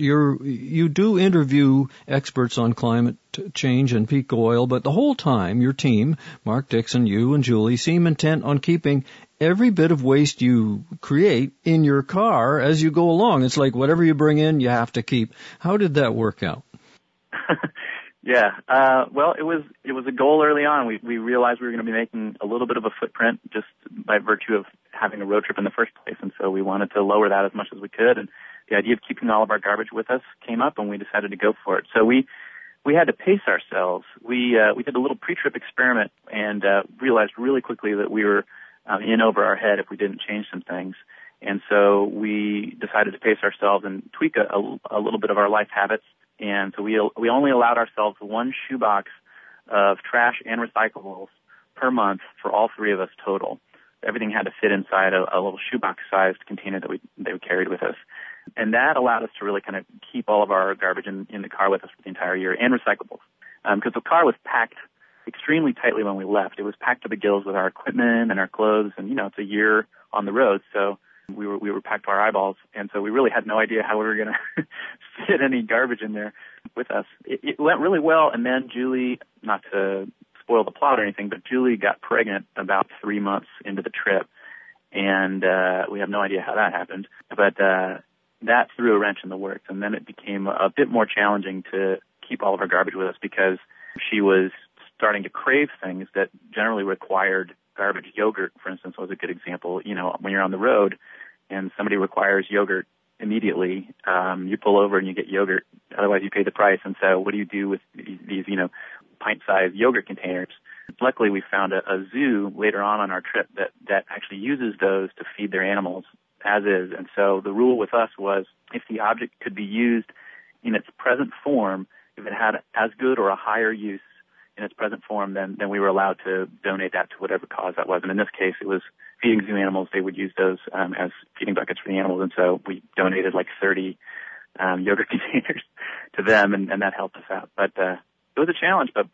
You do interview experts on climate change and peak oil, but the whole time your team, Mark Dixon, you and Julie, seem intent on keeping every bit of waste you create in your car as you go along. It's like whatever you bring in, you have to keep. How did that work out? Yeah. Well, it was a goal early on. We realized we were going to be making a little bit of a footprint just by virtue of having a road trip in the first place. And so we wanted to lower that as much as we could. And the idea of keeping all of our garbage with us came up, and we decided to go for it. So we had to pace ourselves. We did a little pre-trip experiment and realized really quickly that we were in over our head if we didn't change some things. And so we decided to pace ourselves and tweak a little bit of our life habits. And so we only allowed ourselves one shoebox of trash and recyclables per month for all three of us total. Everything had to fit inside a little shoebox-sized container that we carried with us. And that allowed us to really kind of keep all of our garbage in the car with us for the entire year, and recyclables. Because the car was packed extremely tightly when we left. It was packed to the gills with our equipment and our clothes, and, it's a year on the road, so we were packed to our eyeballs, and so we really had no idea how we were going to fit any garbage in there with us. It went really well, and then Julie, not to spoil the plot or anything, but Julie got pregnant about 3 months into the trip, and we have no idea how that happened, but that threw a wrench in the works, and then it became a bit more challenging to keep all of our garbage with us because she was starting to crave things that generally required garbage. Yogurt, for instance, was a good example. When you're on the road and somebody requires yogurt immediately, you pull over and you get yogurt. Otherwise, you pay the price. And so what do you do with these pint-sized yogurt containers? Luckily, we found a zoo later on our trip that actually uses those to feed their animals as is. And so the rule with us was if the object could be used in its present form, if it had as good or a higher use in its present form, then we were allowed to donate that to whatever cause that was. And in this case, it was feeding zoo animals. They would use those as feeding buckets for the animals. And so we donated like 30 yogurt containers to them, and that helped us out. But it was a challenge, but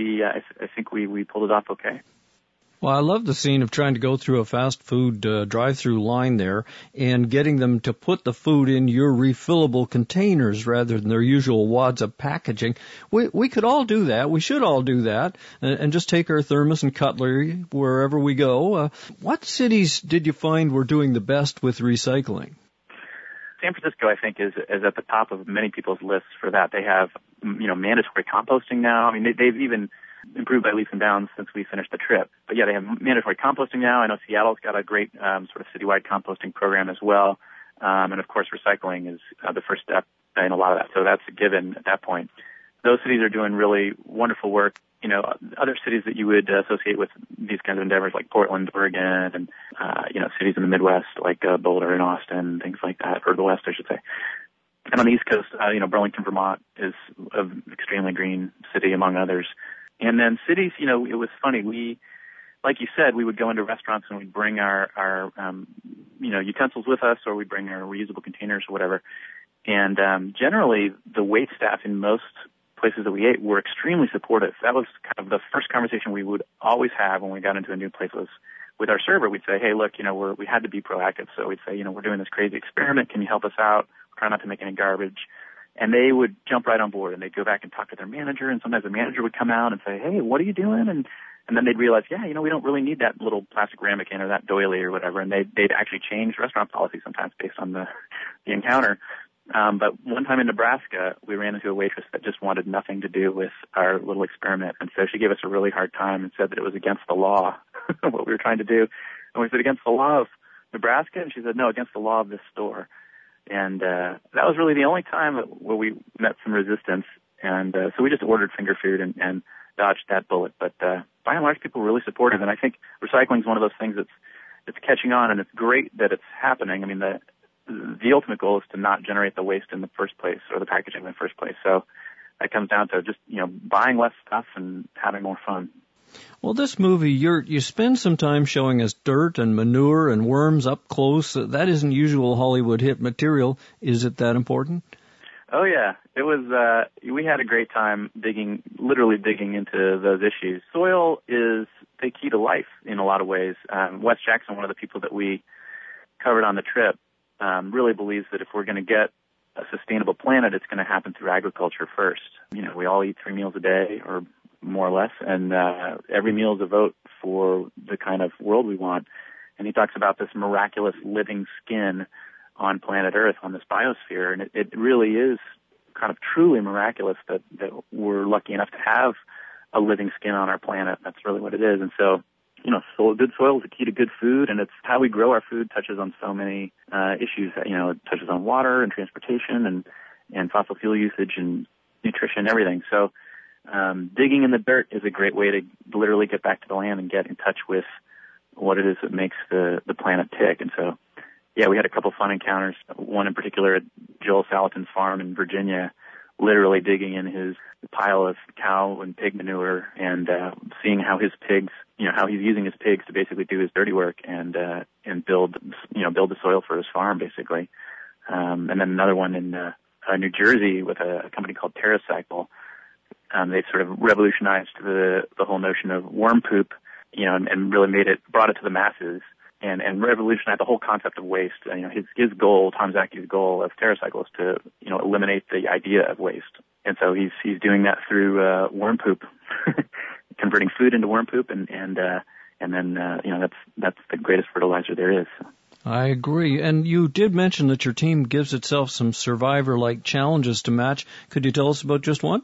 I think we pulled it off okay. Well, I love the scene of trying to go through a fast food drive-through line there and getting them to put the food in your refillable containers rather than their usual wads of packaging. We could all do that. We should all do that and just take our thermos and cutlery wherever we go. What cities did you find were doing the best with recycling? San Francisco, I think, is at the top of many people's lists for that. They have, mandatory composting now. I mean, they've even improved by leaps and bounds since we finished the trip. But yeah, they have mandatory composting now. I know Seattle's got a great sort of citywide composting program as well. And of course, recycling is the first step in a lot of that. So that's a given at that point. Those cities are doing really wonderful work. Other cities that you would associate with these kinds of endeavors like Portland, Oregon, and, cities in the Midwest like Boulder and Austin, things like that, or the West, I should say. And on the East Coast, Burlington, Vermont is an extremely green city among others. And then cities, it was funny. Like you said, we would go into restaurants and we'd bring our utensils with us, or we'd bring our reusable containers or whatever. And generally, the wait staff in most places that we ate were extremely supportive. That was kind of the first conversation we would always have when we got into a new place was with our server. We'd say, hey, look, we had to be proactive. So we'd say, we're doing this crazy experiment. Can you help us out? Try not to make any garbage. And they would jump right on board, and they'd go back and talk to their manager, and sometimes the manager would come out and say, hey, what are you doing? And then they'd realize, we don't really need that little plastic ramekin or that doily or whatever, and they'd actually change restaurant policy sometimes based on the encounter. But one time in Nebraska, we ran into a waitress that just wanted nothing to do with our little experiment, and so she gave us a really hard time and said that it was against the law, what we were trying to do. And we said, against the law of Nebraska? And she said, no, against the law of this store. And that was really the only time where we met some resistance. And so we just ordered finger food and dodged that bullet. But by and large, people were really supportive. And I think recycling is one of those things that's catching on, and it's great that it's happening. I mean, the ultimate goal is to not generate the waste in the first place or the packaging in the first place. So that comes down to just, buying less stuff and having more fun. Well, this movie, you spend some time showing us dirt and manure and worms up close. That isn't usual Hollywood hit material. Is it that important? Oh, yeah. It was, we had a great time literally digging into those issues. Soil is the key to life in a lot of ways. Wes Jackson, one of the people that we covered on the trip, really believes that if we're going to get a sustainable planet, it's going to happen through agriculture first. We all eat 3 meals a day, or more or less, and every meal is a vote for the kind of world we want. And he talks about this miraculous living skin on planet Earth, on this biosphere, and it really is kind of truly miraculous that we're lucky enough to have a living skin on our planet. That's really what it is. And so, good soil is the key to good food, and it's how we grow our food touches on so many issues. It touches on water and transportation and fossil fuel usage and nutrition, everything. So digging in the dirt is a great way to literally get back to the land and get in touch with what it is that makes the planet tick. And so, yeah, we had a couple fun encounters. One in particular at Joel Salatin's farm in Virginia, literally digging in his pile of cow and pig manure and seeing how his pigs, how he's using his pigs to basically do his dirty work and build the soil for his farm, basically. And then another one in New Jersey with a company called TerraCycle. They sort of revolutionized the whole notion of worm poop, and really brought it to the masses and revolutionized the whole concept of waste. His goal, Tom Zacky's goal of TerraCycle is to, eliminate the idea of waste. And so he's doing that through worm poop, converting food into worm poop, and then that's the greatest fertilizer there is. I agree. And you did mention that your team gives itself some survivor-like challenges to match. Could you tell us about just one?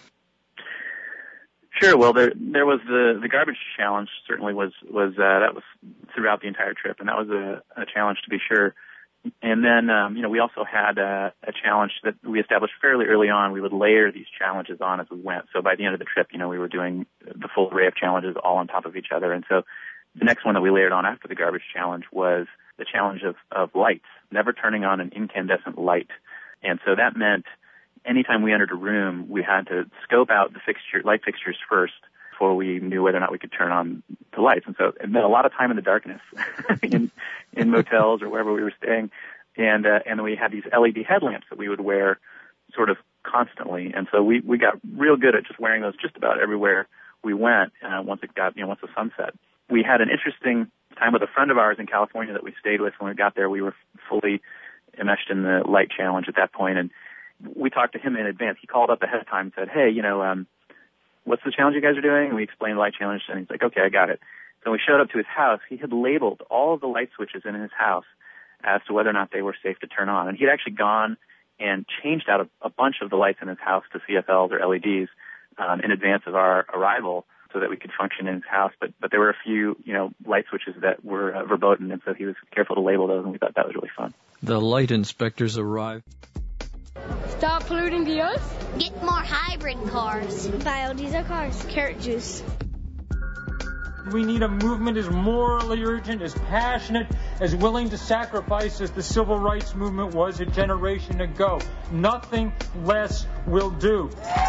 Sure. Well, there was the garbage challenge. Certainly was that was throughout the entire trip, and that was a challenge to be sure. And then we also had a challenge that we established fairly early on. We would layer these challenges on as we went. So by the end of the trip, we were doing the full array of challenges all on top of each other. And so the next one that we layered on after the garbage challenge was the challenge of lights, never turning on an incandescent light. And so that meant anytime we entered a room, we had to scope out the light fixtures first before we knew whether or not we could turn on the lights. And so it meant a lot of time in the darkness in motels or wherever we were staying. And then we had these LED headlamps that we would wear sort of constantly. And so we got real good at just wearing those just about everywhere we went once the sun set. We had an interesting time with a friend of ours in California that we stayed with when we got there. We were fully enmeshed in the light challenge at that point, and we talked to him in advance. He called up ahead of time and said, "Hey, what's the challenge you guys are doing?" And we explained the light challenge, and he's like, "Okay, I got it." So we showed up to his house. He had labeled all of the light switches in his house as to whether or not they were safe to turn on. And he'd actually gone and changed out a bunch of the lights in his house to CFLs or LEDs in advance of our arrival, so that we could function in his house. But there were a few, light switches that were verboten, and so he was careful to label those, and we thought that was really fun. The light inspectors arrived. Stop polluting the earth. Get more hybrid cars. Biodiesel cars. Carrot juice. We need a movement as morally urgent, as passionate, as willing to sacrifice as the civil rights movement was a generation ago. Nothing less will do.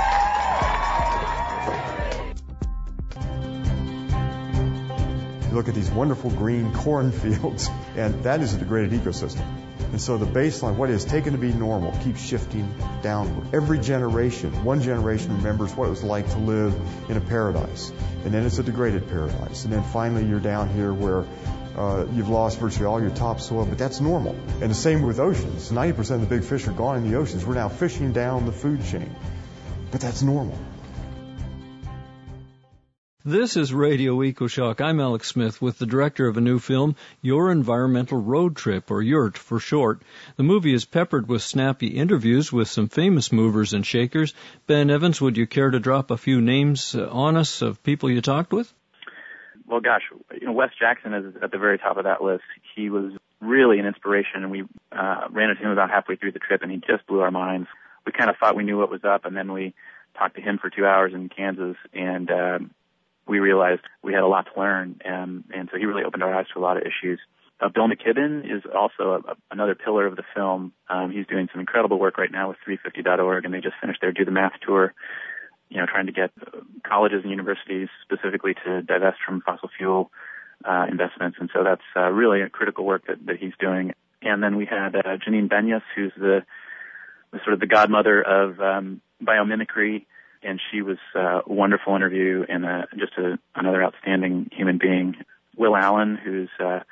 You look at these wonderful green cornfields, and that is a degraded ecosystem. And so the baseline, what is taken to be normal, keeps shifting downward. Every generation, one generation remembers what it was like to live in a paradise. And then it's a degraded paradise. And then finally you're down here where you've lost virtually all your topsoil, but that's normal. And the same with oceans. 90% of the big fish are gone in the oceans. We're now fishing down the food chain. But that's normal. This is Radio EcoShock. I'm Alex Smith with the director of a new film, Your Environmental Road Trip, or YERT for short. The movie is peppered with snappy interviews with some famous movers and shakers. Ben Evans, would you care to drop a few names on us of people you talked with? Well, gosh, Wes Jackson is at the very top of that list. He was really an inspiration, and we ran into him about halfway through the trip, and he just blew our minds. We kind of thought we knew what was up, and then we talked to him for 2 hours in Kansas, and we realized we had a lot to learn, and so he really opened our eyes to a lot of issues. Bill McKibben is also another pillar of the film. He's doing some incredible work right now with 350.org, and they just finished their Do the Math tour, trying to get colleges and universities specifically to divest from fossil fuel investments. And so that's really a critical work that he's doing. And then we had Janine Benyus, who's the sort of the godmother of biomimicry. And she was a wonderful interview and just another outstanding human being. Will Allen, who's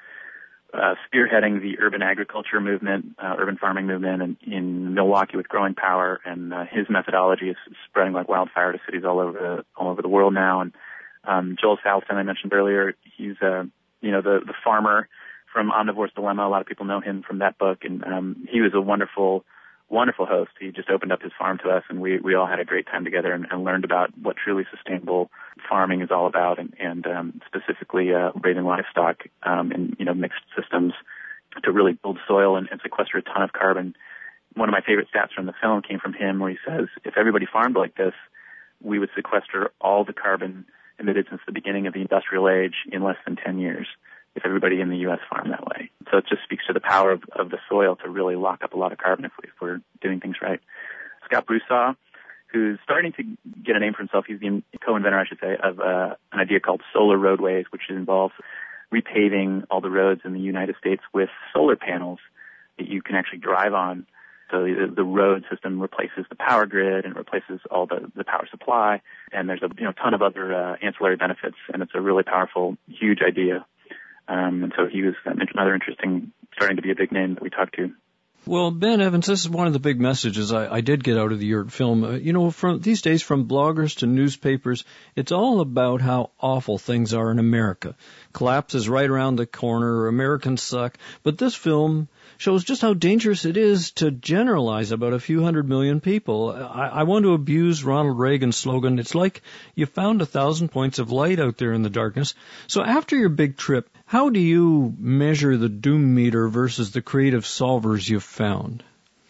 spearheading the urban agriculture movement, urban farming movement in Milwaukee with Growing Power, and his methodology is spreading like wildfire to cities all over the world now. And Joel Salatin, I mentioned earlier, he's the farmer from Omnivore's Dilemma. A lot of people know him from that book, and he was a wonderful host. He just opened up his farm to us, and we all had a great time together and learned about what truly sustainable farming is all about, and specifically raising livestock in mixed systems to really build soil and sequester a ton of carbon. One of my favorite stats from the film came from him, where he says, if everybody farmed like this, we would sequester all the carbon emitted since the beginning of the industrial age in less than 10 years. If everybody in the U.S. farmed that way. So it just speaks to the power of the soil to really lock up a lot of carbon if we're doing things right. Scott Broussard, who's starting to get a name for himself, he's the co-inventor, I should say, of an idea called solar roadways, which involves repaving all the roads in the United States with solar panels that you can actually drive on. So the road system replaces the power grid and replaces all the power supply, and there's a ton of other ancillary benefits, and it's a really powerful, huge idea. And so he was another interesting, starting to be a big name that we talked to. Well, Ben Evans, this is one of the big messages I did get out of the Yurt film. From these days, from bloggers to newspapers, it's all about how awful things are in America. Collapse is right around the corner. Americans suck. But this film shows just how dangerous it is to generalize about a few 100 million people. I want to abuse Ronald Reagan's slogan, it's like you found 1,000 points of light out there in the darkness. So after your big trip, how do you measure the doom meter versus the creative solvers you've found?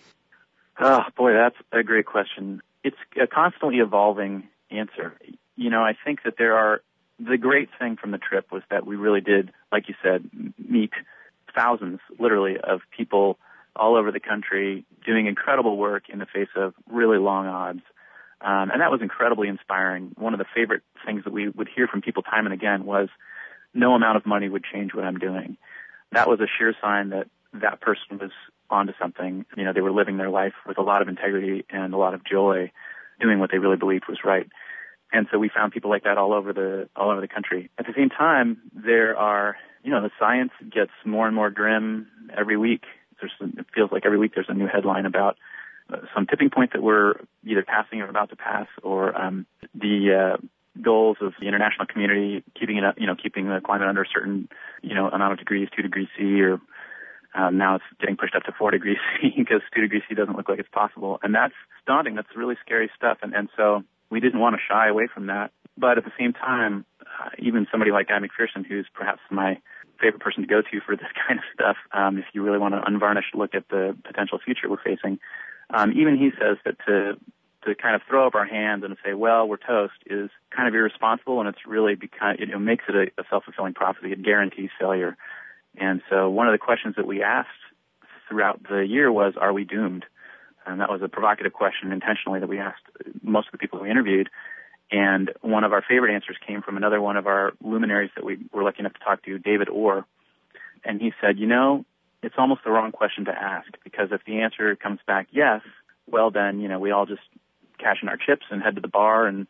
Oh, boy, that's a great question. It's a constantly evolving answer. I think that the great thing from the trip was that we really did, like you said, meet thousands, literally, of people all over the country doing incredible work in the face of really long odds. And that was incredibly inspiring. One of the favorite things that we would hear from people time and again was, no amount of money would change what I'm doing. That was a sure sign that that person was onto something. They were living their life with a lot of integrity and a lot of joy, doing what they really believed was right. And so we found people like that all over the country. At the same time, there are, the science gets more and more grim every week. It feels like every week there's a new headline about some tipping point that we're either passing or about to pass, or the goals of the international community, keeping it up, keeping the climate under a certain, amount of degrees, 2 degrees C, or now it's getting pushed up to 4 degrees C because 2 degrees C doesn't look like it's possible. And that's daunting. That's really scary stuff. And so we didn't want to shy away from that. But at the same time, even somebody like Guy McPherson, who's perhaps my favorite person to go to for this kind of stuff, if you really want an unvarnished look at the potential future we're facing, even he says that to kind of throw up our hands and say, well, we're toast, is kind of irresponsible, and it's really it makes it a self-fulfilling prophecy. It guarantees failure. And so one of the questions that we asked throughout the year was, are we doomed? And that was a provocative question intentionally that we asked most of the people we interviewed. And one of our favorite answers came from another one of our luminaries that we were lucky enough to talk to, David Orr. And he said, it's almost the wrong question to ask, because if the answer comes back yes, well then, we all just cash in our chips and head to the bar and,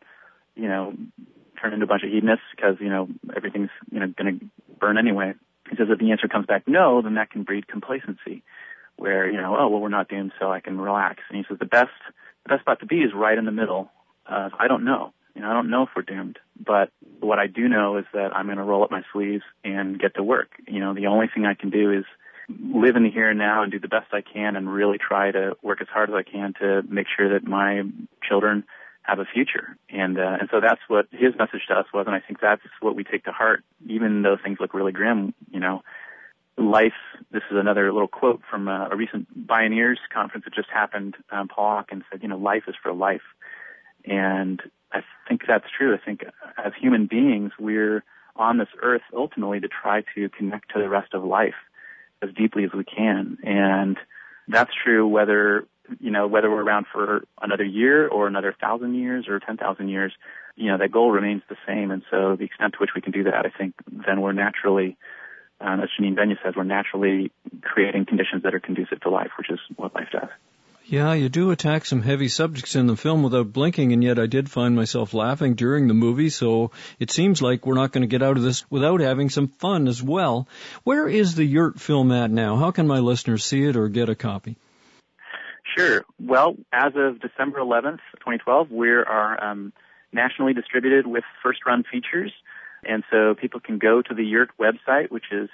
turn into a bunch of hedonists because, everything's, going to burn anyway. He says if the answer comes back no, then that can breed complacency where, we're not doomed, so I can relax. And he says the best spot to be is right in the middle. I don't know. I don't know if we're doomed, but what I do know is that I'm going to roll up my sleeves and get to work. The only thing I can do is live in the here and now and do the best I can and really try to work as hard as I can to make sure that my children have a future. And so that's what his message to us was, and I think that's what we take to heart, even though things look really grim. Life, this is another little quote from a recent Bioneers conference that just happened. Paul Hawkins said, life is for life. And I think that's true. I think as human beings, we're on this earth ultimately to try to connect to the rest of life as deeply as we can. And that's true whether we're around for another year or another 1,000 years or 10,000 years, that goal remains the same. And so the extent to which we can do that, I think then we're naturally, as Janine Benyus says, we're naturally creating conditions that are conducive to life, which is what life does. Yeah, you do attack some heavy subjects in the film without blinking, and yet I did find myself laughing during the movie, so it seems like we're not going to get out of this without having some fun as well. Where is the Yurt film at now? How can my listeners see it or get a copy? Sure. Well, as of December 11th, 2012, we are nationally distributed with First Run Features, and so people can go to the Yurt website, which is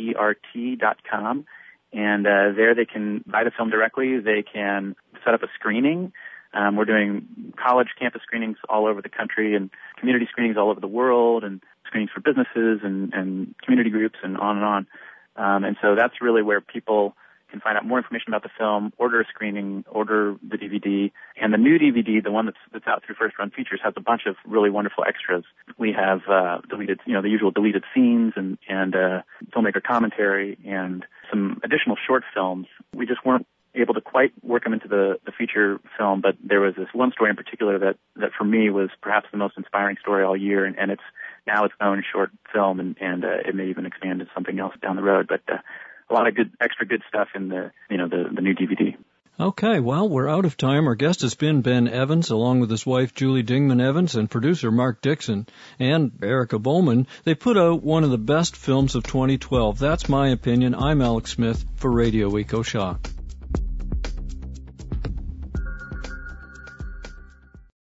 yert.com. And there they can buy the film directly. They can set up a screening. We're doing college campus screenings all over the country and community screenings all over the world and screenings for businesses and community groups and on and on. And so that's really where people can find out more information about the film, order a screening, order the DVD. And the new DVD, the one that's out through First Run Features, has a bunch of really wonderful extras. We have deleted, the usual deleted scenes and filmmaker commentary and some additional short films. We just weren't able to quite work them into the feature film, but there was this one story in particular that for me was perhaps the most inspiring story all year, and it's now its own short film, and it may even expand into something else down the road. But a lot of extra good stuff in the new DVD. Okay, well, we're out of time. Our guest has been Ben Evans, along with his wife Julie Dingman Evans and producer Mark Dixon and Erica Bowman. They put out one of the best films of 2012. That's my opinion. I'm Alex Smith for Radio EcoShock.